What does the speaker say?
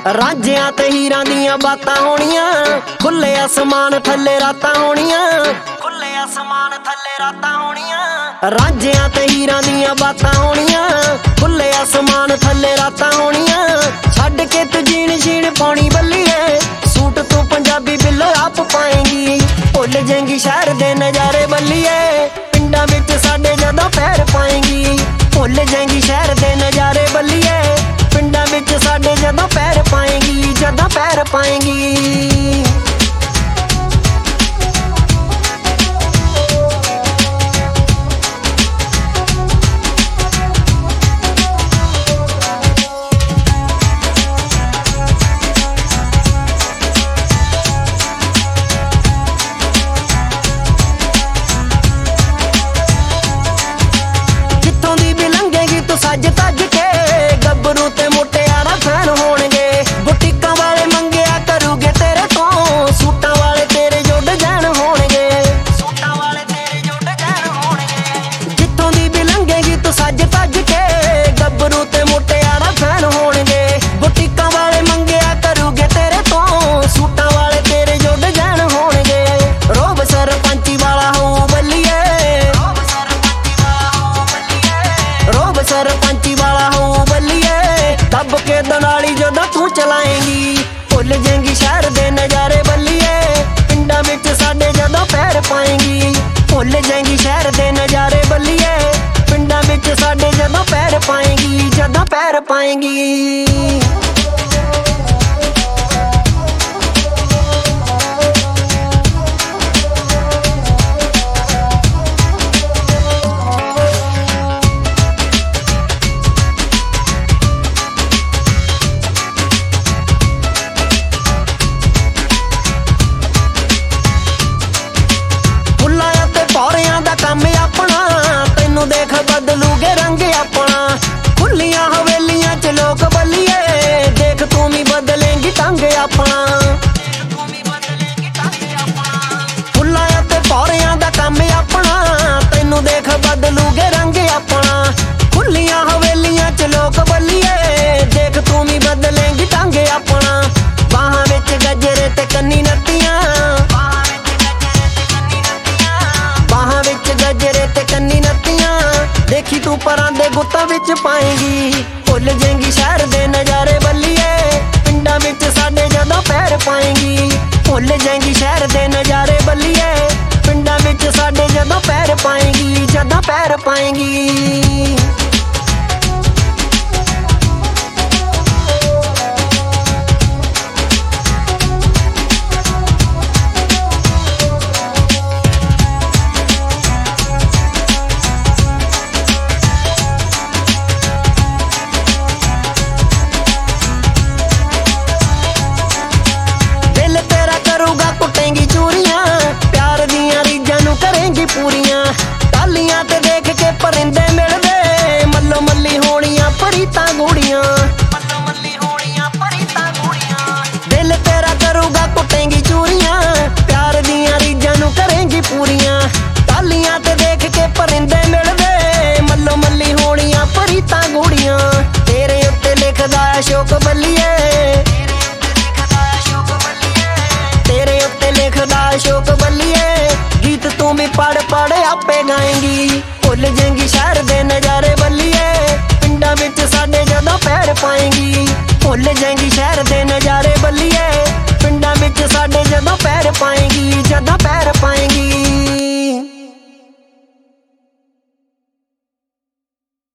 ਰਾਂਝਿਆਂ ਤੇ ਹੀਰਾਂ ਦੀਆਂ ਬਾਤਾਂ ਹੋਣੀਆਂ, ਖੁੱਲੇ ਅਸਮਾਨ ਥੱਲੇ ਰਾਤਾਂ ਹੋਣੀਆਂ, ਖੁੱਲੇ ਅਸਮਾਨ ਥੱਲੇ ਰਾਤਾਂ ਹੋਣੀਆਂ। ਰਾਂਝਿਆਂ ਤੇ ਹੀਰਾਂ ਦੀਆਂ ਬਾਤਾਂ ਹੋਣੀਆਂ, ਖੁੱਲੇ ਅਸਮਾਨ ਥੱਲੇ ਰਾਤਾਂ ਹੋਣੀਆਂ। ਛੱਡ ਕੇ ਤੂੰ ਜੀਣ ਜੀਣ ਪਾਉਣੀ ਬੱਲੀਏ, ਸੂਟ ਤੂੰ ਪੰਜਾਬੀ ਬਿੱਲੋ ਆਪ ਪਾਏਂਗੀ। ਭੁੱਲ ਜਾਏਂਗੀ ਸ਼ਹਿਰ ਦੇ ਨਜ਼ਾਰੇ ਬੱਲੀਏ, ਪਿੰਡਾਂ ਵਿੱਚ ਸਾਡੇ ਜਦੋਂ ਪੈਰ ਪਾਏਂਗੀ। ਭੁੱਲ ਜਾਏਂਗੀ ਸ਼ਹਿਰ ਦੇ ਨਜ਼ਾਰੇ ਬੱਲੀਏ, ਪਿੰਡਾਂ ਵਿੱਚ ਸਾਡੇ ਜਦੋਂ ਪੈਰ ਪਾਏਂਗੀ, ਜਦੋਂ ਪੈਰ ਪਾਏਂਗੀ। ਸੱਜ ਤੱਜ ਕੇ ਗੱਭਰੂ ਤੇ ਮੁਟਿਆਰਾ ਫੈਨ ਹੋਣਗੇ, ਬੁਟੀਕਾਂ ਵਾਲੇ ਮੰਗਿਆ ਕਰੂਗੇ ਤੇਰੇ ਤੋਂ, ਸੂਟਾਂ ਵਾਲੇ ਤੇਰੇ ਜੋ ਡਿਜ਼ਾਈਨ ਹੋਣਗੇ, ਸੂਟਾਂ ਵਾਲੇ ਤੇਰੇ ਜੋ ਡਿਜ਼ਾਈਨ ਹੋਣਗੇ। ਜਿੱਥੋਂ ਦੀ ਵੀ ਲੰਘੇਗੀ ਤੂੰ ਸੱਜ ਤੱਜ ਕੇ ਗੱਭਰੂ ਤੇ ਮੁਟਿਆਰਾ ਫੈਨ ਹੋਣਗੇ, ਬੁਟੀਕਾਂ ਵਾਲੇ ਮੰਗਿਆ ਕਰੂਗੇ ਤੇਰੇ ਤੋਂ, ਸੂਟਾਂ ਵਾਲੇ ਤੇਰੇ ਜੋ ਡਿਜ਼ਾਈਨ ਹੋਣਗੇ। ਰੋਬ ਸਰਪੰਚੀ ਵਾਲਾ ਹੋਊ ਬੱਲੀਏ, ਰੋਬ ਸਰਪੰਚੀ ਵਾਲਾ ਹੋਊ ਬੱਲੀਏ, ਦੱਬ ਕੇ ਦਨਾਲੀ ਜਦੋਂ ਤੂੰ ਚਲਾਏਂਗੀ। ਭੁੱਲ ਜਾਏਂਗੀ ਸ਼ਹਿਰ ਦੇ ਨਜ਼ਾਰੇ ਬੱਲੀਏ, ਪਿੰਡਾਂ ਵਿੱਚ ਸਾਡੇ ਜਦੋਂ ਪੈਰ ਪਾਏਂਗੀ। ਭੁੱਲ ਜਾਏਂਗੀ ਸ਼ਹਿਰ ਦੇ ਨਜ਼ਾਰੇ ਬੱਲੀਏ, ਪਿੰਡਾਂ ਵਿੱਚ ਸਾਡੇ ਜਦੋਂ ਪੈਰ ਪਾਏਂਗੀ, ਜਦੋਂ ਪੈਰ ਪਾਏਂਗੀ। ਕੰਮ ਆਪਣਾ ਤੈਨੂੰ ਦੇਖ ਬਦਲੂਗੇ ਰੰਗ ਆਪਣਾ, ਖੁੱਲੀਆਂ ਹਵੇਲੀਆਂ ਚ ਲੋਕ ਬੱਲੀਏ, ਦੇਖ ਤੂੰ ਵੀ ਬਦਲੇਂਗੀ ਢੰਗ ਆਪਣਾ। ਫੁੱਲਾਂ ਅਤੇ ਪੌਰਿਆਂ ਦਾ ਕੰਮ ਆਪਣਾ ਤੈਨੂੰ ਦੇਖ ਬਦਲੂਗੇ ਰੰਗ ਆਪਣਾ, ਖੁੱਲੀਆਂ ਹਵੇਲੀਆਂ ਚ ਲੋਕ ਬੱਲੀਏ, ਦੇਖ ਤੂੰ ਵੀ ਬਦਲੇਂਗੀ ਢੰਗ ਆਪਣਾ। ਬਾਹਾਂ ਵਿੱਚ ਗਜਰੇ ਤੇ ਕੰਨੀ ਨੱਤੀਆਂ, ਬਾਹਾਂ ਵਿੱਚ ਗਜਰੇ ਤੇ ਕੰਨੀ ਨੱਤੀਆਂ, ਦੇਖੀ ਤੂੰ ਪਰਾਂ ਦੇ ਗੁੱਤਾਂ ਵਿੱਚ ਪਾਏਂਗੀ। ਭੁੱਲ ਜਾਏਂਗੀ ਸ਼ਹਿਰ ਦੇ ਨਜ਼ਾਰੇ ਬੱਲੀਏ, ਪਿੰਡਾਂ ਵਿੱਚ ਸਾਡੇ ਜਦੋਂ ਪੈਰ ਪਾਏਂਗੀ। ਭੁੱਲ ਜਾਏਂਗੀ ਸ਼ਹਿਰ ਦੇ ਨਜ਼ਾਰੇ ਬੱਲੀਏ, ਪਿੰਡਾਂ ਵਿੱਚ ਸਾਡੇ ਜਦੋਂ ਪੈਰ ਪਾਏਂਗੀ, ਜਦੋਂ ਪੈਰ ਪਾਏਂਗੀ। ਪੂਰੀਆਂ ਟਾਲੀਆਂ ਤੇ ਦੇਖ ਕੇ ਪਰਿੰਦੇ ਮਿਲਦੇ, ਮੱਲੋ ਮੱਲੀ ਹੋਣੀਆਂ ਪਰੀਤਾਂ ਗੂੜੀਆਂ, ਮੱਲੋ ਮੱਲੀ ਹੋਣੀਆਂ ਪਰੀਤਾਂ ਗੂੜੀਆਂ। ਦਿਲ ਤੇਰਾ ਕਰੂਗਾ ਕੁੱਟੇਂਗੀ ਚੂਰੀਆਂ, ਪਿਆਰ ਦੀਆਂ ਰੀਝਾਂ ਨੂੰ ਕਰੇਂਗੀ ਪੂਰੀਆਂ। ਟਾਲੀਆਂ ਤੇ ਦੇਖ ਕੇ ਪਰਿੰਦੇ ਮਿਲਦੇ, ਮੱਲੋ ਮੱਲੀ ਹੋਣੀਆਂ ਪਰੀਤਾਂ ਗੂੜੀਆਂ। ਤੇਰੇ ਉੱਤੇ ਲਿਖਦਾ ਅਸ਼ੋਕ ਬੱਲੀਏ, ਤੇਰੇ ਉੱਤੇ ਲਿਖਦਾ ਅਸ਼ੋਕ ਬੱਲੀਏ, ਗੀਤ ਤੂੰ ਵੀ ਪੜ ਪੜ ਆਪੇ ਗਾਏਂਗੀ। ਭੁੱਲ ਜਾਏਂਗੀ ਸ਼ਹਿਰ ਦੇ ਨਜ਼ਾਰੇ ਬੱਲੀਏ, ਪਿੰਡਾਂ ਵਿੱਚ ਸਾਡੇ ਜਦੋਂ ਪੈਰ ਪਾਏਂਗੀ। ਭੁੱਲ ਜਾਏਂਗੀ ਸ਼ਹਿਰ ਦੇ ਨਜ਼ਾਰੇ ਬੱਲੀਏ,